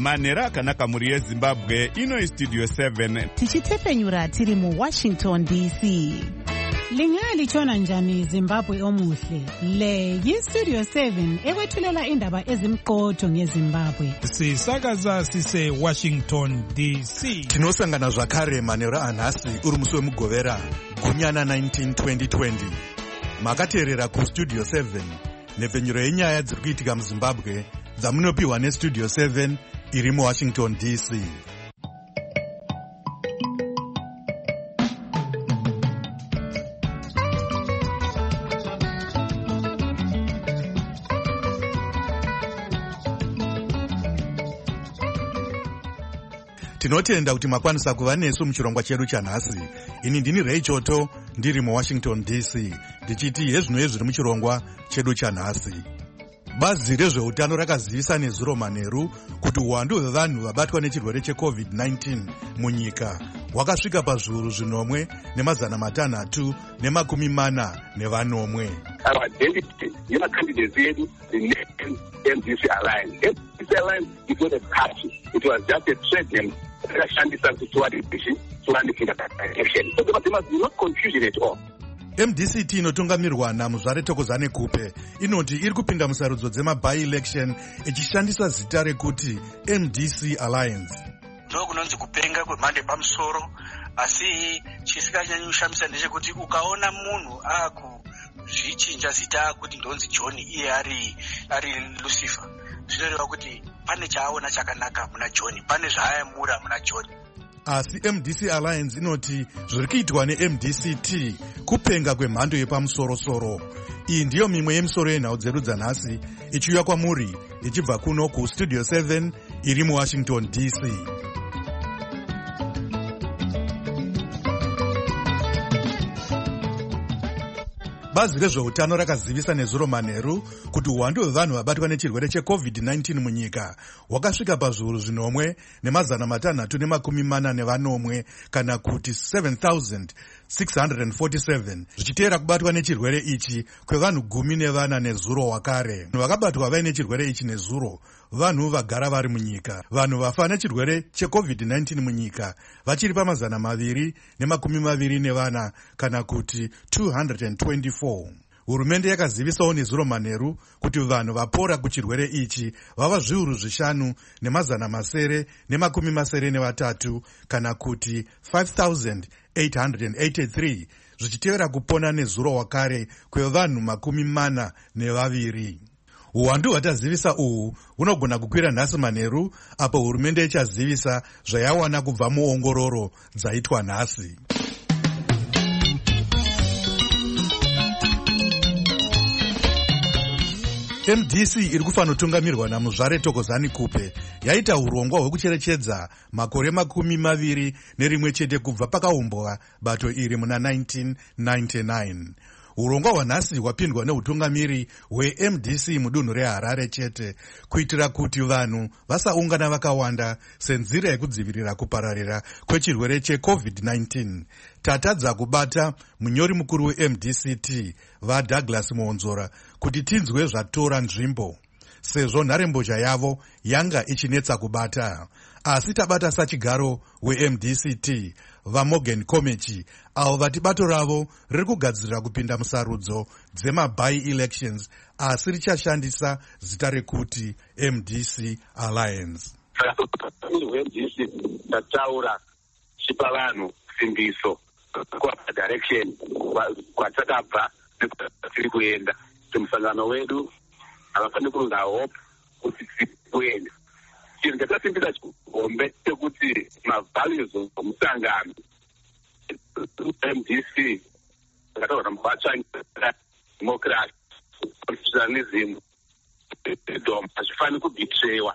Manhero akanaka muri yeZimbabwe, ino Studio 7. Tichitepfenyura tiri muWashington DC. Lingalitshona njani Zimbabwe omuhle? Le yiStudio 7 ekwethulela indaba ezimqotho ngeZimbabwe. Sisakaza sise Washington DC. Tinosangana zvakare manhero anhasi uri musi wemugovera gunyana 19 2020. Makateerera kuStudio 7 nepfenyuro yenyaya dziri kuitika muZimbabwe dzamunopiwa neStudio 7 iri muWashington DC. Tinotenda kuti makwanisa kuva nesu muchirongwa chedu chanhasi. Ini ndini Ray Choto ndiri muWashington DC ndichiti hezvino zviri muchirongwa chedu chanhasi. Bazi rezveutano rakazivisa nezuro manheru kuti uwandu hwevanhu vabatwa nechirwere cheCovid-19 munyika hwakasvika pazviuru 1,640. Our identity, your candidates yedu, the name MDC Alliance. MDC Alliance is not a party. It was just a trade name. So there must be no confusion at all. MDCT inotungamirwa naMuzvare Thokozani Kupe inoti iri kupinda musarudzo dzema-by-election ichishandisa zita rekuti MDC Alliance. Ndokunonzi kupenga kwemhando yepamusoro, asi chisinganyanyi kushamisa ndechekuti ukaona munhu akuzvichinja zita kuti ndonzi John iye ari Lucifer, zvinoreva kuti pane chaaona chakanaka muna John, pane zvaayamura muna John. Asi MDC Alliance inoti zviri kuitwa neMDCT kupenga kwemhando yepamusoro-soro. Iyi ndiyo mimwe yemisoro yenhau dzedu dzanhasi ichiuya kwamuri ichibva kuno kuStudio 7 iri muWashington DC. Bazi rezveutano rakazivisa nezuro manheru kuti uwandu hwevanhu vabatwa nechirwere cheCovid-19 munyika hwakasvika pazviuru 1,640 kana kuti 7,647 zvichiteera kubatwa nechirwere ichi kwevanhu 14 nezuro wakare. Vakabatwa vaine chirwere ichi nezuro vanhu vagara vari munyika. Vanhu vafa nechirwere cheCovid-19 munyika vachiri pa224 kana kuti 224. Hurumende yakazivisawo nezuro manheru kuti vanhu vapora kuchirwere ichi vava 5,973 kana kuti 5,883 zvichitevera kupona nezuro wakare kwevanhu 42. Uwandu hwatazivisa uhu hunogona kukwira nhasi manheru apo hurumende ichazivisa zvayawana kubva muongororo dzaitwa nhasi. MDC iri kufanotungamirwa naMuzvare Thokozani Kupe yaita urongwa hwekucherechedza makore 21 chete kubva pakaumbwa bato iri muna 1999. Urongwa hwanhasi hwapindwa neutungamiri hweMDC mudunhu reHarare chete kuitira kuti vanhu vasaungana vakawanda senzira yekudzivirira kupararira kwechirwere cheCovid-19. Tatadza kubata munyori mukuru weMDCT vaDouglas Muonzora kuti tinzwe zvatora nzvimbo sezvo nharembozha yavo yanga ichinetsa kubata. Asi tabata sachigaro weMDCT vaMorgan Komechi avo vati bato ravo riri kugadzirira kupinda musarudzo dzema-by-elections asi richashandisa zita rekuti MDC Alliance. MDC tataura chipa vanhu simbiso direction kwatakabva tiri kuenda. Musangano wedu havafaniri kunzi hope kuti tiri kuenda. Chinhu chatasimbisa chigombe chekuti mavalues omusangano MDC akataura mubatsvangira democracy, constitutionalism, freedom hazvifaniri kubhitrewa.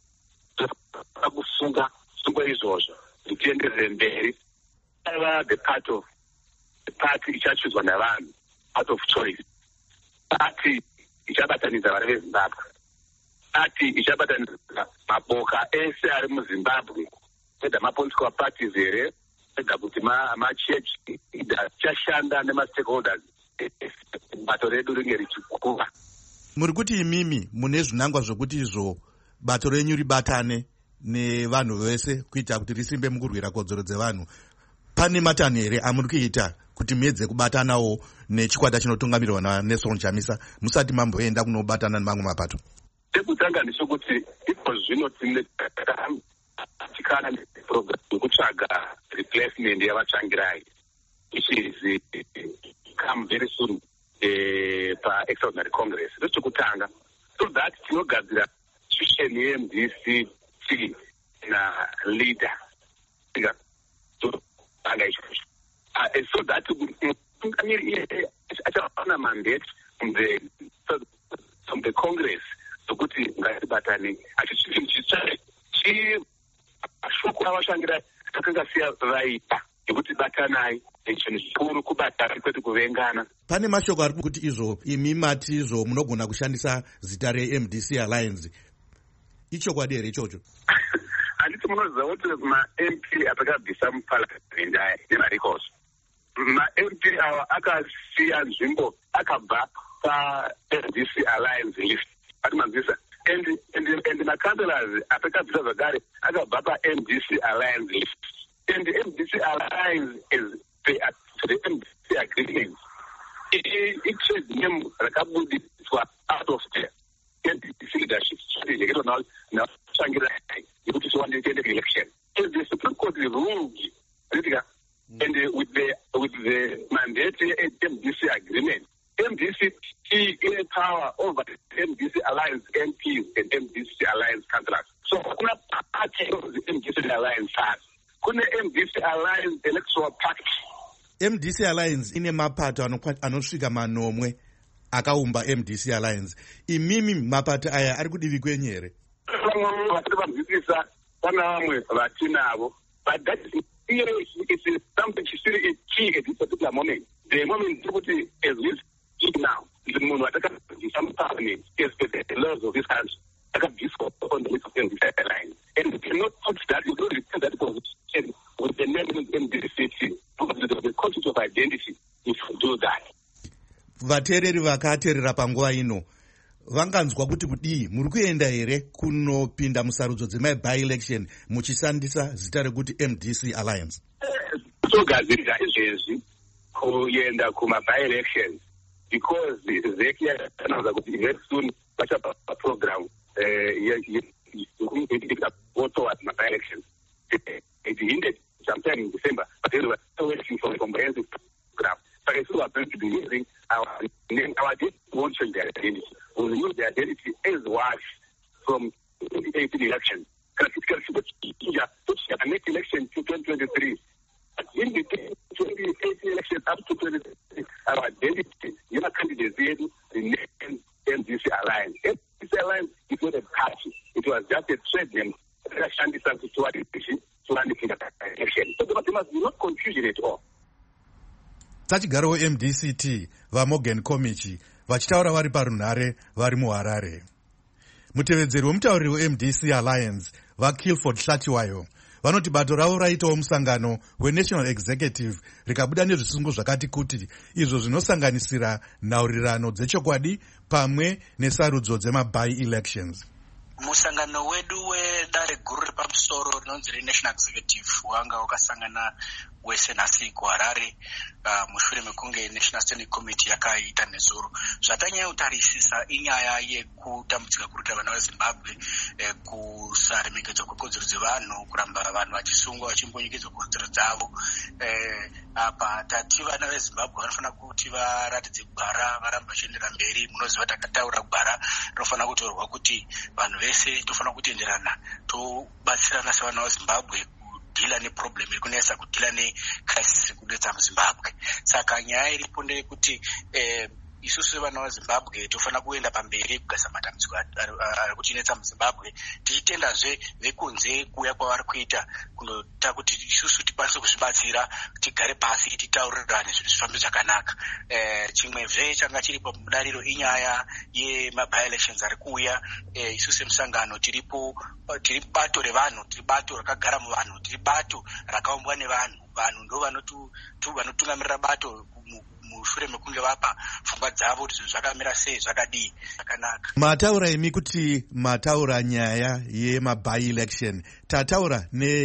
Kusunga izvozvo zvichienderere mberi. The party ichachuzwa navanhu out of choice. Party ichabatanidza vari veZimbabwe. Party ichabatanidza maboka ese ari muZimbabwe, whether ma-political parties here, whether kuti ma-church ichashanda nema-stakeholders bato redu ringe richikura. Muri kuti imimi mune zvinangwa zvokuti izvo bato renyu ribatane nevanhu vese kuita kuti risimbe mukurwira kodzero dzevanhu. Pane matanho here amuri kuita kuti muedze kubatanawo nechikwata chinotungamirirwa naNelson Chamisa musati mamboenda kunobatana nemamwe mapato? Ekutanga ndechekuti iko zvino tine tikana neprogram yekutsvaga replacement yavatsvangirai which is come very soon pa-extraordinary congress. Ndechekutanga so that tinogadzira situation yeMDC na-leader so that achawana mandate from the congress sokuti ngatibatane shoko ravashangira takangasiya vaita yekuti batanai chinhu chikuru kubatana kwete kuvengana. Pane mashoko ari kuti izvo imi mati izvo munogona kushandisa zita reMDC Alliance. Ichokwadi here ichocho? Handiti munoziva kuti ma-MP atakabvisa muparliament aya nemaricos, ma-MP ava akasiya nzvimbo akabva pa-MDC Alliance list atimanzisa and ma-councillors atakabvisa zvakare akabva pa-MDC Alliance list and the MDC Alliance is the MDC agreement. It name rakabudiswa out of the MDC leadership strategy now Shangirai because one day the election. If the Supreme Court ruled and with the mandate MDC agreement, MDC in power over MDC Alliance MPs and MDC Alliance councillors. So kuna party of the MDC Alliance has kuna MDC Alliance electoral pact. MDC Alliance ine mapato anosvika manomwe akaumba MDC Alliance. Imimi mapato aya ari kudivi kwenyu here? Vatinobvisa pana vamwe vatinavo, but that is something chisiri key at this particular moment. The moment kuti as we speak now, the munhu atakabvisa muparliament is the laws of this country akabviswa on the list of MDC Alliance, and we cannot put that, we don't retain that position with the name of MDC because the concept of identity if you do that. Vateereri vakateerera panguva ino vanganzwa kuti kudii muri kuenda here kunopinda musarudzo dzema-by-election muchishandisa zita rekuti MDC Alliance? Togadzirira izvezvi kuenda kuma-by-election because zeki yakanaudza kuti very soon vachapa program go towards my-by-elections. It hindered sometime in December, but they were still waiting for a comprehensive program. So I still are going to be using our name. Our identity won't change their identity. We'll use their identity as was from 2018 election. The next election to 2023. In the 2018 election up to 2023, our identity, your candidates remain MDC Alliance. MDC Alliance is not a party. It was just a trade name. So there must be no confusion at all. Tachigaro MDCT vaMorgan Komichi vachitaura vari parunhare vari muHarare. Mutevedzeri wemutauriri weMDC Alliance vaKilford Hlatiwayo vanoti bato ravo raitawo musangano weNational Executive rikabuda nezvisungo zvakati kuti izvo zvinosanganisira nhaurirano dzechokwadi pamwe nesarudzo dzema-by-elections. Musangano wedu wedare guru repamusoro rinonzi reNational Executive wanga wakasangana wese nhasi kuHarare mushure mekunge National Standing Committee yakaita nezuro. Zvatanyayutarisisa inyaya yekutambudzika kuruta vana veZimbabwe, kusaremekedzwa kwekodzero dzevanhu, kuramba vanhu vachisungwa vachimbonyekedzwa kodzero dzavo. Apa tati vana veZimbabwe vanofanira kuti varatidze gwara, varambe vachiendera mberi. Munoziva takataura gwara rinofanira kutorwa kuti vanhu vese tofanira kutenderana tobatsirana sevana veZimbabwe kudhila neproblem iri kunesa, kudhila necrisis kudetsa muZimbabwe. Saka nyaya iripo ndeyekuti isusu sevana veZimbabwe tofanira kuenda pamberi kugadzira matambudziko ari kutinetsa muZimbabwe, tichitendazve vekunze kuuya kwavari kuita kunota kuti isusu tikwanise kuzvibatsira, tigare pasi titaurirane zvinhu zvifambe zvakanaka. Chimwezve changa chiripo mudariro inyaya yema-by-elections ari kuuya. Isusu semusangano tiri bato revanhu, tiri bato rakagara muvanhu, tiri bato rakaumbwa nevanhu. Vanhu ndo vanotungamirira bato mushure mekunge vapa pfungwa dzavo kuti zvinhu zvakamira sei, zvakadii, zvakanaka. Mataura imi kuti mataura nyaya yema-by-election. Tataura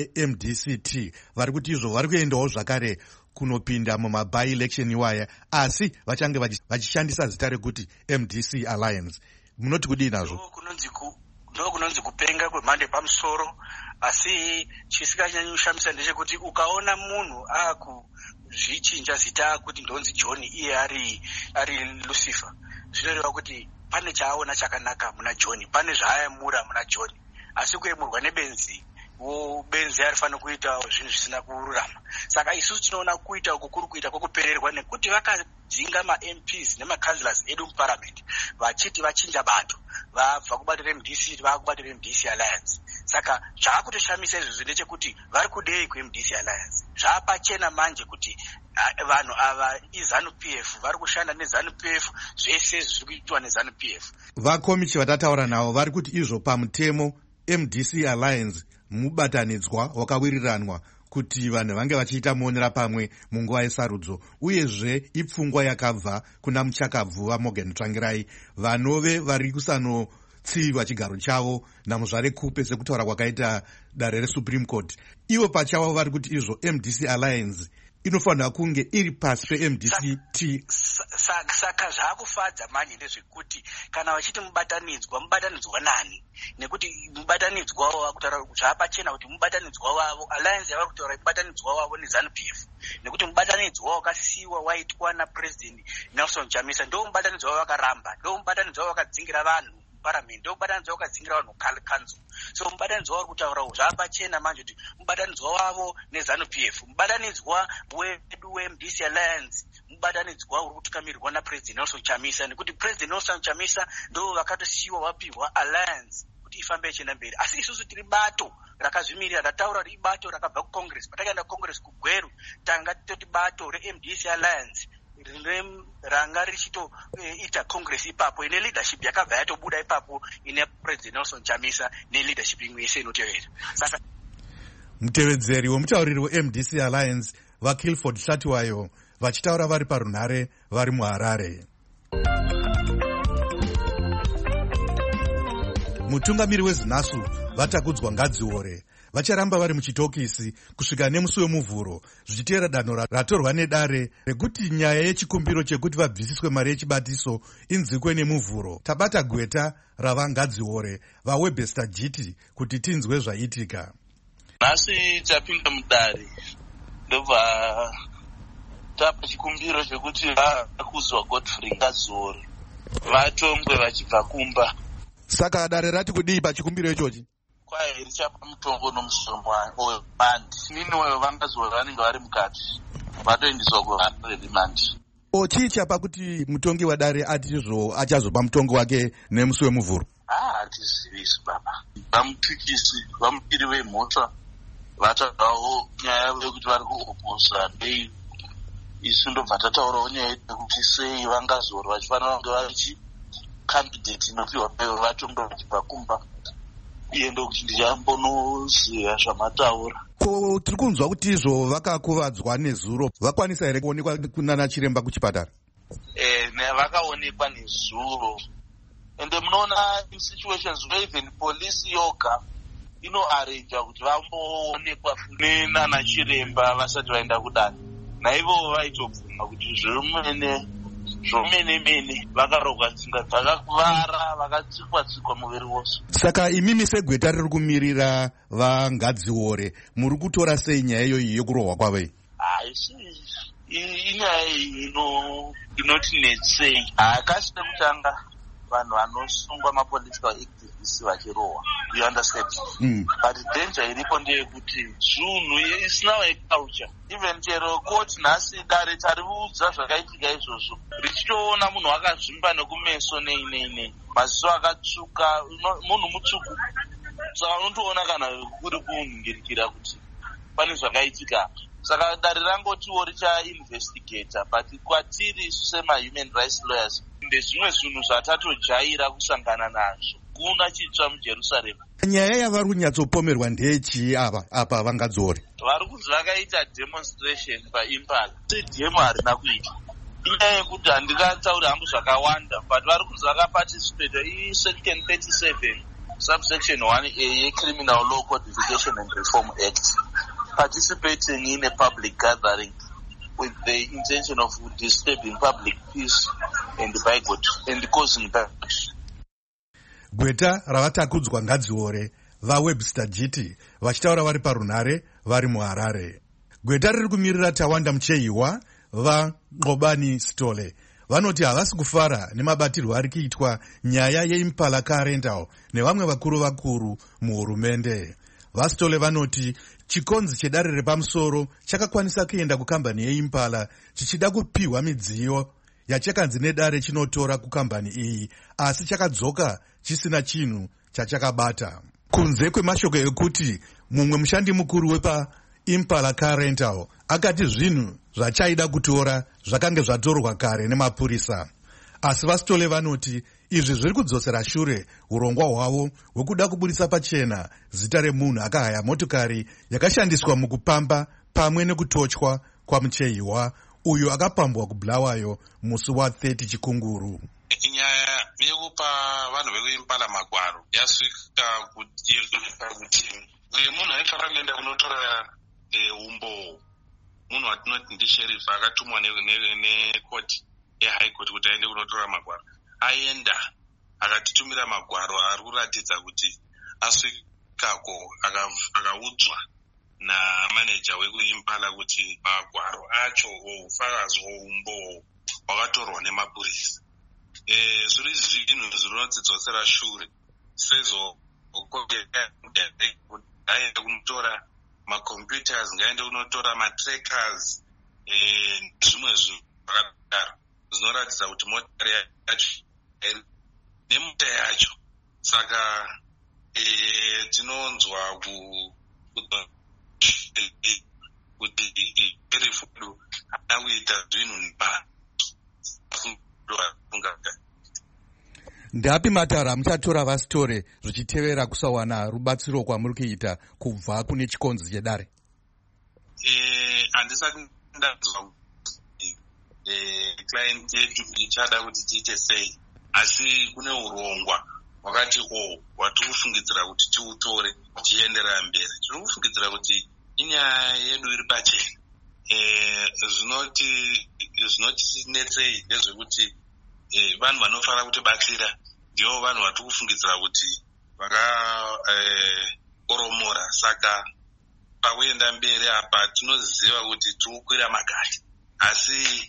ne-MDCT vari kuti izvo vari kuendawo zvakare kunopinda muma-by-election iwaya, asi vachange vachishandisa zita rekuti MDC Alliance. Munoti kudii nazvo? Ndo kunonzi kupenga kwemhando yepamusoro, asi chisikanyanya kushamisa ndechekuti ukaona munhu akuzvichinja zita kuti ndonzi John iye ari Lucifer, zvinoreva kuti pane chaaona chakanaka muna John, pane zvaayamura muna John, asi kuemurwa nebenzi benzi arifanira kuita zvinhu zvisina kururama. Saka isusu tinoona kuita uku kuri kuita kwekupererwa, nekuti vakadzinga ma-MPs nema-councillors edu muparliament vachiti vachinja bato, vabva kubatira MDC vakubatira MDC Alliance. Saka zvakutoshamisa izvozvo ndechekuti vari kudei kuMDC Alliance. Zvapachena manje kuti vanhu ava iZANU-PF vari kushanda neZANU-PF, zvese zviri kuitwa neZANU-PF. Vakomichi vatataura navo vari kuti izvo pamutemo MDC Alliance mubatanidzwa wakawiriranwa kuti vanhu vange vachiita muonera pamwe munguva yesarudzo, uyezve ipfungwa yakabva kuna muchakabvuva Morgan Tsvangirai, vanove vari kusanotsiva chigaro chavo namuzvare Kupe sekutaura kwakaita dare reSupreme Court. Ivo pachavo vari kuti izvo MDC Alliance inofanira kunge iri pasi peMDCT. Saka zvakufadza manje ndezvekuti kana vachiti mubatanidzwa nani, nekuti mubatanidzwa wavo vakutaura zvapachena kuti mubatanidzwa wavo Alliance yavari kutaura mubatanidzwa wavo neZANU-PF, nekuti mubatanidzwa wavo wakasiyiwa waitwa naPresident Nelson Chamisa ndo mubatanidzwa wavo vakaramba, ndo mubatanidzwa wavo vakadzingira vanhu parliament, ndo mubatanidzwa wakadzingira vanhu council. So mubatanidzwa wari kutaura zvapachena manje kuti mubatanidzwa wavo neZANU-PF, mubatanidzwa wedu weMDC Alliance, mubatanidzwa uri kutikamirwa naPresident Nelson Chamisa, nekuti President Nelson Chamisa ndo vakatosiyiwa vapihwa Alliance kuti ifambe ichienda mberi. Asi isusu tiri bato rakazvimirira, rataura kuti ibato rakabva kuCongress. Patakaenda kuCongress kuGweru tanga toti bato reMDC Alliance ranga richitoita Congress ipapo ine leadership yakabva yatobuda ipapo ine President Nelson Chamisa neleadership imwe yese inotevera. Saka mutevedzeri wemutauriri weMDC Alliance vaKilford Shatiwayo vachitaura vari parunhare vari muHarare. Mutungamiri weZinasu vatakudzwa Ngadziore vacharamba vari muchitokisi kusvika nemusi wemuvhuro, zvichiteera danho ratorwa nedare rekuti nyaya yechikumbiro chekuti vabvisiswe mari yechibatiso inzikwe nemuvhuro. Tabata gweta ravangadziore vaWebster Jiti kuti tinzwe zvaitika. Nhasi tapinda mudare ndobva tapa chikumbiro chekuti vakuzwa Godfrey Ngadziore vatongwe vachibva kumba. Saka dare rati kudii pachikumbiro ichochi? Kwaye richapa mutongo nomusoro webandi. Niniwewo Vangadziore vanenge vari mukati vatoendeswa kuvaremandi. Chii chapa kuti mutongi wadare ati izvo achazopa mutongo wake nemusi wemuvhuro? Hatizivisi baba. Vamutukisi vamukiri vemhosva vataurawo nyaya yekuti vari kuoposa ndei. Isu ndobva tataurawo nyaya yekuti sei Vangadziore vachifanira kunge vachi candidate inopiwa peyo vatongo vachibva kumba. Iye ndokuti ndichambonoziva zvamataura. Ko tiri kunzwa kuti izvo vakakuvadzwa nezuro vakwanisa here kuonekwa kunana chiremba kuchipatara? Vakaonekwa nezuro. Ende munoona in situations where even police yoga inoarrange kuti vamboonekwa nana chiremba vasati vaenda kudani. Naivo vaitobvuma kuti zvomene vakarogwa tsinga dzakakuvara vakatsikwa muviri wose. Saka imimi segweta riri kumirira vaNgadziore muri kutora sei nyaya iyoyi yekurohwa kwavo? Inyaya inotinetsei. Akasina kutanga vanhu vanosungwa mapolitical activists vachirohwa, you understand? But danger iripo ndeyekuti zvinhu isina culture. Even chero court nhasi dare tariudza zvakaitika izvozvo richitoona munhu akazvimba nekumeso nei maziso akatsvuka munhu mutsvuku. Saka unotoona kana kuri kunhingirikira kuti pane zvakaitika. Saka dare rangotiwo richainvestigata, but kwatiri sema-human rights lawyers ndezvimwe zvinhu zvatatojaira kusangana nazvo. Kuna chitsva muJerusarema. Nyaya yavari kunyatsopomerwa ndeyechii apa Vangadziore? Vari kunzi vakaita demonstration paImpala. Demo harina kuita. inyaya yekuti handingatsauri hangu zvakawanda, but vari kunzi vakaparticipata isection 37 subsection 1a yeCriminal Law Codification and Reform Act, participating in a public gathering with the intention of disturbing public peace and causing violence. Gweta ravatakudzwa Ngadziore vaWebster Jiti vachitaura vari parunhare vari muHarare. Gweta riri kumirira Tawanda Mucheiwa vaNqobani Sithole vanoti havasi kufara nemabatirwo ari kuitwa nyaya yeImpala Car Rental nevamwe vakuru muhurumende. VaSithole vanoti chikonzi chedare repamusoro chakakwanisa kuenda kukambani yeImpala chichida kupiwa midziyo yachakanzi nedare chinotora kukambani iyi, asi chakadzoka chisina chinhu chachakabata. Kunze kwemashoko ekuti mumwe mushandi mukuru wepaImpala Car Rental akati zvinhu zvachaida kutora zvakange zvatorwa kare nemapurisa. Asi VaSithole vanoti izvi zviri kudzosera shure urongwa hwavo hwekuda kubudisa pachena zita remunhu akahaya motokari yakashandiswa mukupamba pamwe nekutochwa kwaMucheiwa uyo akapambwa kuBulawayo musi wa30 Chikunguru. Nyaya yekupa vanhu vekuImpala magwaro yasvika kuti munhu aifanira kuenda kunotora umbo, munhu watinoti ndisheriff akatumwa nekoti yeHigh Court kuti aende kunotora magwaro. Aenda akatitumira magwaro ari kuratidza kuti asvikako akaudzwa namaneja wekuImpala kuti magwaro acho ufakazi hwoumbo hwakatorwa nemapurisa. Zviri zvinhu zvinotidzosera shure sezvo ngaende kunotora macomputers, ngaende kunotora matrackers zvimwe zvinhu zvakadaro zvinoratidza kuti motokari yacho nemuta yacho. Saka tinonzwa kuti perifudu hana kuita zvinhu Ndapi matara amuchatora VaSithole zvichitevera kusawana rubatsiro kwamuri kuita kubva kune chikonzi chedare? Handisati ndanzwa client yedu ichada kuti tiite sei, asi kune urongwa wakati watiri kufungidzira kuti tiutore tichienderera mberi. Tiri kufungidzira kuti inyaya yedu iri pachena. Zvinotinetsei ndezvekuti vanhu vanofanira kutibatsira ndivo vanhu vatiri kufungidzira kuti vakakoromora. Saka pakuenda mberi apa tinoziva kuti tiri kukwira makati, asi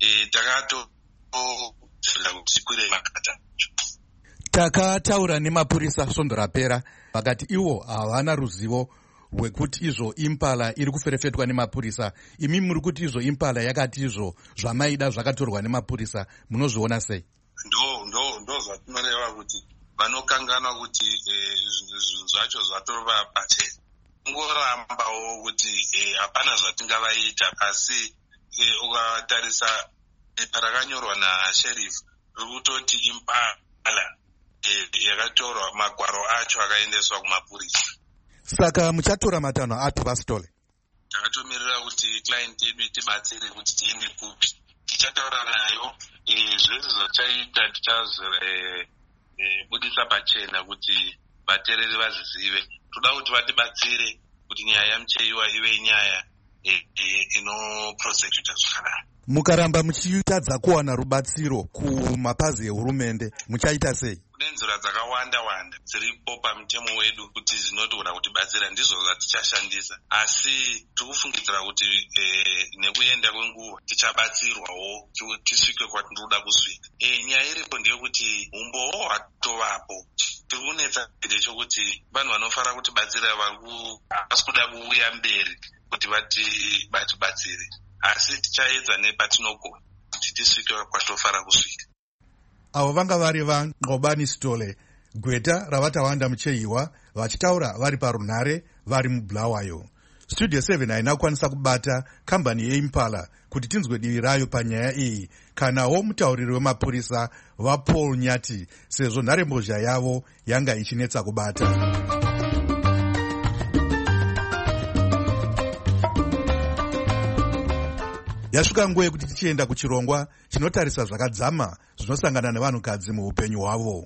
takatoziva kuti tikwire makati acho. Takataura nemapurisa svondo rapera vakati ivo havana ruzivo rwekuti izvo Impala iri kuferefetwa nemapurisa. Imi muri kuti izvo Impala yakati izvo zvamaida zvakatorwa nemapurisa, munozviona sei? Ndo zvatinoreva kuti vanokanganwa kuti zvinhu zvacho zvatorwa pachena. Ungorambawo kuti hapana zvatingavaita, asi ukatarisa pepa rakanyorwa naSheriff riri kutoti Impala yakatorwa magwaro acho akaendeswa kumapurisa. Saka muchatora matanho api VaSithole? Takatomirira kuti client yedu itibatsire kuti tiende kupi. Tichataura nayo zvese zvachaita tichazobudisa pachena kuti vateereri vazizive. Toda kuti vatibatsire kuti nyaya yaMucheiwa ive nyaya inoprosecuta zvakanaka. Mukaramba muchitadza kuwana rubatsiro kumapazi ehurumende muchaita sei? Kune nzira dzakawanda dziripo pamutemo wedu kuti zvinotogona kutibatsira, ndizvo zvatichashandisa, asi tikufungidzira kuti nekuenda kwenguva tichabatsirwawo tisvike kwatinoda kusvika. Nyaya iripo ndeyekuti umbowo hwatovapo. Tiri kunetsa ndechekuti vanhu vanofanira kutibatsira havasi kuda kuuya mberi kuti vatibatsire, asi tichaedza nepatinogona kuti tisvike kwatofara kusvika. Avo vanga vari vaNqobani Sithole, Gweta ravatawanda Mucheiwa vachitaura vari parunhare vari muBulawayo. Studio 7 haina kukwanisa kubata kambani yeImpala kuti tinzwe divi rayo panyaya iyi, kanawo mutauriri wemapurisa vaPaul Nyati, sezvo nharembozha yavo yanga ichinetsa kubata. Yasvika nguva yekuti tichienda kuchirongwa chinotarisa zvakadzama zvinosangana nevanhukadzi muupenyu hwavo.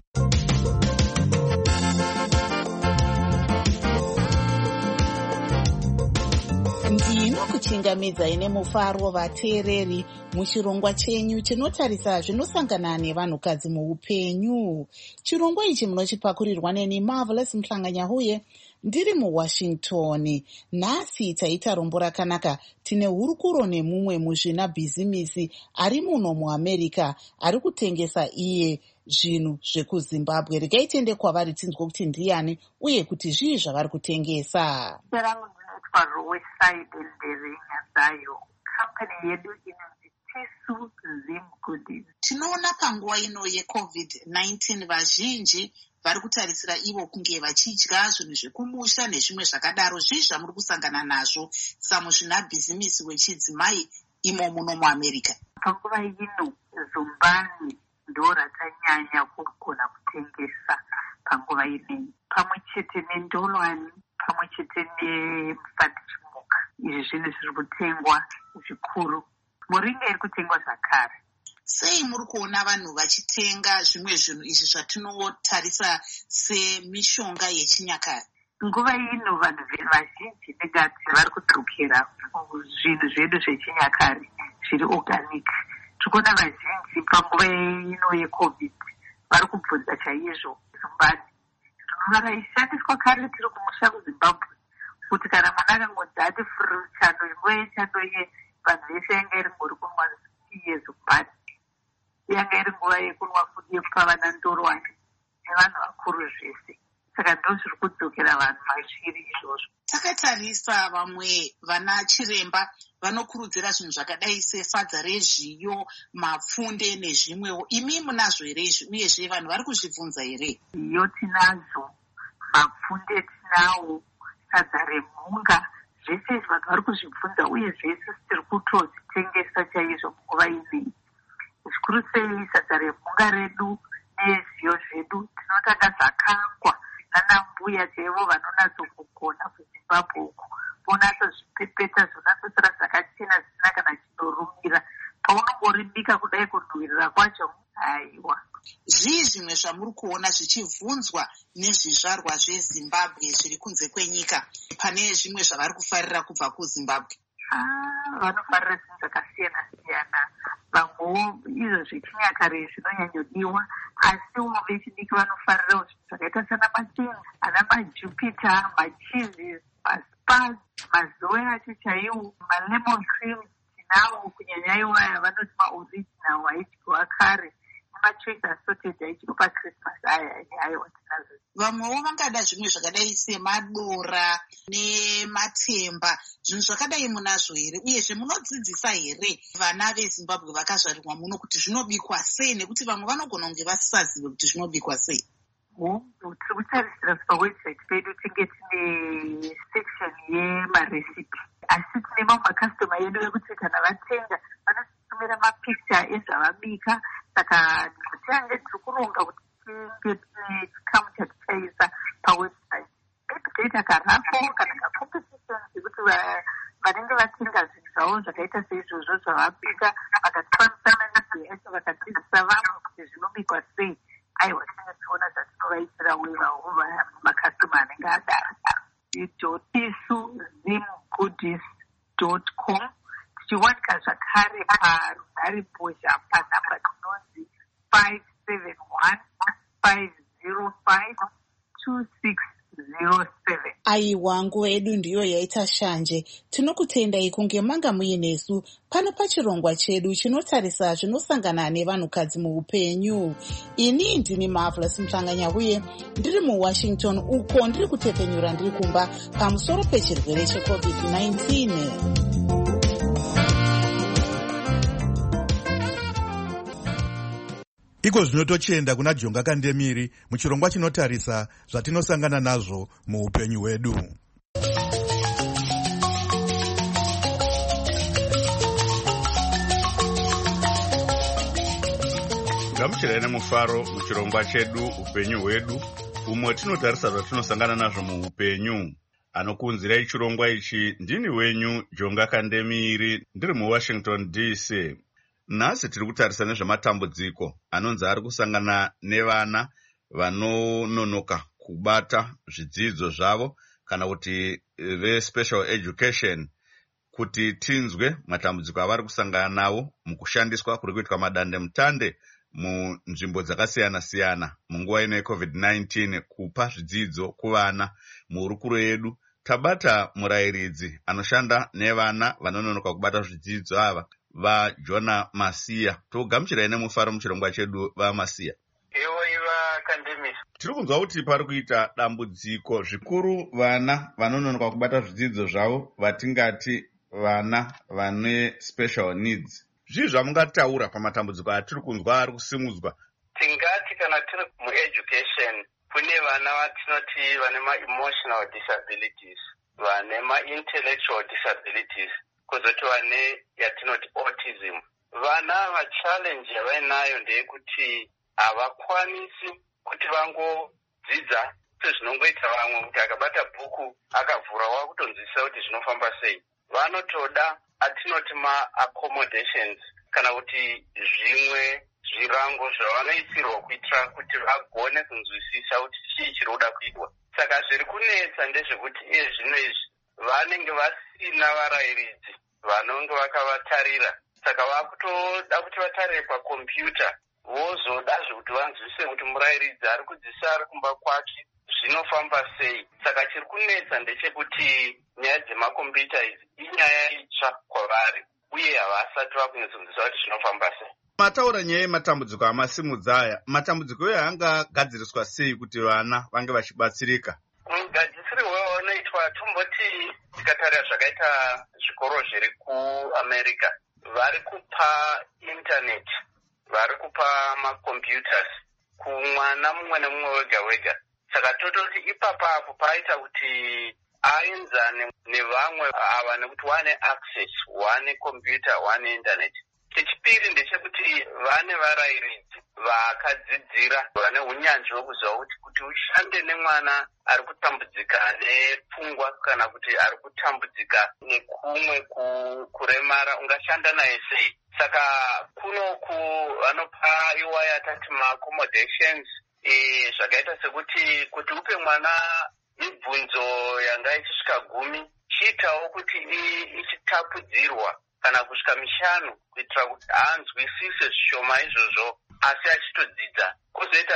Ndinokuchingamidzai nemufaro vateereri muchirongwa chenyu chinotarisa zvinosangana nevanhukadzi muupenyu. Chirongwa ichi munochipakurirwa neni Marvelous Mhlanganyahuye ndiri muWashington. Nhasi taita rombo rakanaka. Tine hurukuro nemumwe muzvina bhizimisi ari muno muAmerica ari kutengesa iye zvinhu zvekuZimbabwe. Regai tiende kwavari tinzwe kuti ndiani uye kuti zvii zvavari kutengesa. Roadside Nderinga Zayo. Company yedu inonzi Tesu Zim Goodies. Tinoona panguva ino yeCovid-19 vazhinji vari kutarisira ivo kunge vachidya zvinhu zvekumusha nezvimwe zvakadaro. Zvii zvamuri kusangana nazvo samuzvina bhizimisi wechidzimai imo muno muAmerica? Panguva ino zumbani ndo ratanyanya kugona kutengesa panguva ino, pamwe chete nendolwani, pamwe chete nemufandichimuka. Izvi zvinhu zviri kutengwa zvikuru. Muringa iri kutengwa zvakare. Sei muri kuona vanhu vachitenga zvimwe zvinhu izvi zvatinotarisa semishonga yechinyakare? Nguva ino vanhu vazhinji negati vari kudzokera zvinhu zvedu zvechinyakare zviri organic. Tikuona vazhinji panguva ino yeCovid vari kubvunza chaizvo zumbani. Zumbani raishandiswa kare tiri kumusha kuZimbabwe kuti kana mwana akangonzi ati furu chando nguva yechando iye vanhu vese yanga iri ngori kunwa iye zumbani. Yanga iri nguva yekunwa futi yekupa vana ndorwani nevanhu vakuru zvese. Saka ndo zviri kudzokera vanhu vazviri izvozvo. Takatarisa vamwe vana chiremba vanokurudzira zvinhu zvakadai sesadza rezviyo, mapfunde nezvimwewo. Imi munazvo here izvi uyezve vanhu vari kuzvibvunza here? Iyo tinazo, mapfunde tinawo, sadza remhunga, zvese izvi vanhu vari kuzvibvunza uye zvese tiri kutozvitengesa chaizvo munguva inei. Zvikuru sei sadza remhunga redu nezviyo zvedu tinotanga zvakangwa nana mbuya chaivo vanonatsokugona kuZimbabwe uku. Vonatsozvipepeta zvonatsosara zvakachena zvisina kana chinorumira. Paunongoribika kudai kunhuhwirira kwacho, haiwa. Zvii zvimwe zvamuri kuona zvichibvunzwa nezvizvarwa zveZimbabwe zviri kunze kwenyika pane zvimwe zvavari kufarira kubva kuZimbabwe? Vanofarira zvinhu zvakasiyana siyana. Vamwewo izvo zvechinyakare zvinonyanyodiwa, asiwo vechidiki vanofarirawo zvinhu zvakaita sana macheni, ana majupiter, machizi, maspas, mazoe acho chaiwo, malemon cream tinawo, kunyanya iwo aya vanoti maoriginal aidyiwa kare, nemachoice assorted aidyiwa paChristmas aya aiwa tinazo. Vamwewo vangada zvimwe zvakadai semadora nematemba, zvinhu zvakadai munazvo here? Uyezve munodzidzisa here vana veZimbabwe vakazvarirwa muno kuti zvinobikwa sei, nekuti vamwe vanogona kunge vasisazive kuti zvinobikwa sei? Tiri kutarisira pawebsite pedu tinge tine section yemaresipi, asi tine mamwe makastoma edu ekuti kana vatenga vanotumira mapicture ezvavabika. Saka tiange tiri kuronga kuti tinge tine chikamu chatichaisa pawebsite. Toita karafo kana kacompetition ekuti vanenge vatenga zvinhu zvavo zvakaita seizvozvo zvavabika vakatipanisana nezveyacho vakadzidzisa vamwe kuti zvinobikwa sei. Aiwa, tinenge tiona zvatinovaitira wevawo makastoma anenge adara. tesuzimgoodies.com. tichiwanika zvakare parunhare-mbozha panhamba dzinonzi 571-505-2607. Aiwa, nguva yedu ndiyo yaita shanje. Tinokutendai kunge manga muinesu pano pachirongwa chedu chinotarisa zvinosangana nevanhukadzi muupenyu. Ini ndini Marvelous Mhlanganyahuye ndiri muWashington uko ndiri kutepenyura ndiri kumba pamusoro pechirwere cheCovid-19. Iko zvino tochienda kuna Jonga Kandemiri muchirongwa chinotarisa zvatinosangana nazvo muupenyu hwedu. Gamuchirai nemufaro muchirongwa chedu upenyu hwedu, umwe tinotarisa zvatinosangana nazvo muupenyu. Anokuunzirai chirongwa ichi ndini wenyu Jonga Kandemiri ndiri muWashington DC. Nhasi tiri kutarisa nezvematambudziko anonzi ari kusangana nevana vanononoka kubata zvidzidzo zvavo kana kuti ve-special education, kuti tinzwe matambudziko avari kusangana nawo mukushandiswa kuri kuitwa madandemutande munzvimbo dzakasiyana-siyana munguva ino yeCovid-19 kupa zvidzidzo kuvana. Muhurukuro yedu tabata murayiridzi anoshanda nevana vanononoka kubata zvidzidzo ava, vaJona Masiya. Togamuchirai nemufaro muchirongwa chedu, vaMasiya. Iva Kandemiri. Tiri kunzwa kuti pari kuita dambudziko zvikuru vana vanononoka kubata zvidzidzo zvavo, vatingati vana vane special needs. Zvii zvamungataura pamatambudziko atiri kunzwa ari kusimudzwa? Tingati kana tiri mueducation kune vana vatinoti vane ma-emotional disabilities, vane ma-intellectual disabilities, kozoti vane yatinoti autism. Vana challenge yavainayo ndeyekuti havakwanisi kuti vangodzidza sezvinongoita vamwe, kuti akabata bhuku akavhura wakutonzwisisa kuti zvinofamba sei. Vanotoda atinoti ma-accommodations kana kuti zvimwe zvirango zvavanoisirwa kuitira kuti vagone kunzwisisa kuti chii chiri kuda kuitwa. Saka zviri kunetsa ndezvekuti iye zvino izvi vanenge vasina varayiridzi vanonge vakavatarira. Saka vakutoda kuti vatarire pakombiyuta, vozodazve kuti vanzwisise kuti murayiridzi ari kudzidzisa ari kumba kwake zvinofamba sei. Saka chiri kunetsa ndechekuti nyaya dzemakombiyuta idzi inyaya itsva kwavari uye havasati vakunyatsokunzwisisa kuti zvinofamba sei. Mataura nyaya yematambudziko amasimudza aya, matambudziko iwayo angagadziriswa sei kuti vana vange vachibatsirika? Mugadzirisirwo unoitwa tomboti tikatarira zvakaita zvikoro zviri kuAmerica, vari kupa internet, vari kupa macomputers kumwana mumwe nemumwe wega wega. Saka tototi ipapapo paita kuti aenzane nevamwe ava nekuti wane access, wane computer, wane internet. Chechipiri ndechekuti vane varayiridzi vakadzidzira, vane unyanzvi hwekuziva kuti ushande nemwana ari kutambudzika nepfungwa kana kuti ari kutambudzika nekumwe kuremara, ungashanda naye sei. Saka kunoku vanopa iwa yatati ma-accommodations, zvakaita sekuti upe mwana mibvunzo yanga ichisvika 10, chiitawo kuti ichitapudzirwa kana kusvika 5 kuitira kuti anzwisise zvishoma izvozvo asi achitodzidza. Kozoita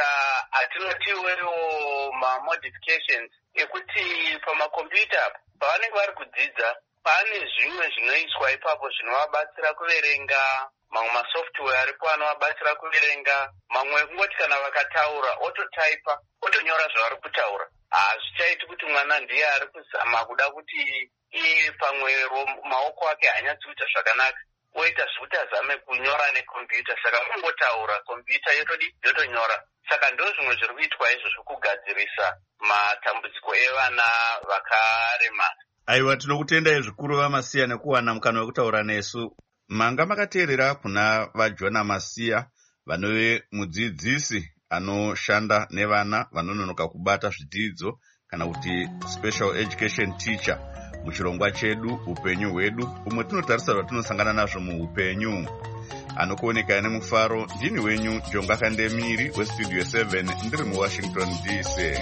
atinotiwewo ma-modifications ekuti pamakombiyuta pavanenge vari kudzidza pane zvimwe zvinoiswa ipapo zvinovabatsira kuverenga, mamwe masoftware aripo anovabatsira kuverenga, mamwe ekungoti kana vakataura ototaipa, otonyora zvavari kutaura. Hazvichaiti kuti mwana ndiye ari kuzama kuda kuti iye pamwe maoko ake hanyatsi kuita zvakanaka, oita zvekuti azame kunyora nekombiyuta. Saka ungotaura, kombiyuta yotonyora. Saka ndo zvimwe zviri kuitwa izvozvo kugadzirisa matambudziko evana vakaremara. Aiwa, tinokutendai zvikuru vaMasiya nekuwana mukana wekutaura nesu. Manga makateerera kuna vaJona Masiya, vanove mudzidzisi anoshanda nevana vanononoka kubata zvidzidzo kana kuti special education teacher muchirongwa chedu upenyu hwedu, umwe tinotarisa zvatinosangana nazvo muupenyu. Anokuoneka nemufaro ndini wenyu Jonga Kandemiri westudio 7 ndiri muWashington DC.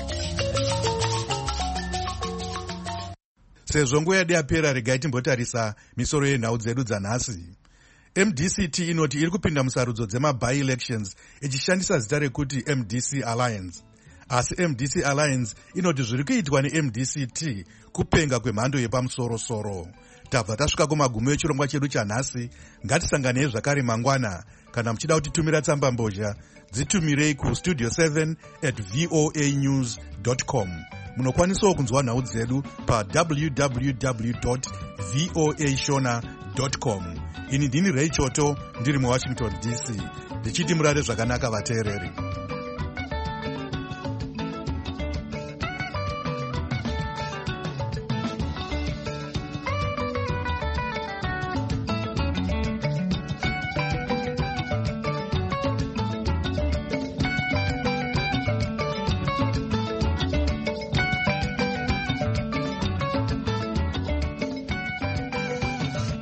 Sezvo nguva yedu yapera, regai timbotarisa misoro yenhau dzedu dzanhasi. MDCT inoti iri kupinda musarudzo dzema-by-elections ichishandisa zita rekuti MDC Alliance. Asi MDC Alliance inoti zviri kuitwa neMDCT kupenga kwemhando yepamusoro-soro. Tabva tasvika kumagumo echirongwa chedu chanhasi. Ngatisanganei zvakare mangwana. Kana muchida kutitumira tsamba mbozha, dzitumirei kustudio7@voanews.com. Munokwanisawo kunzwa nhau dzedu pa www.voashona.com. Ini ndini Ray Choto ndiri muWashington DC, ndichiti murare zvakanaka vateereri.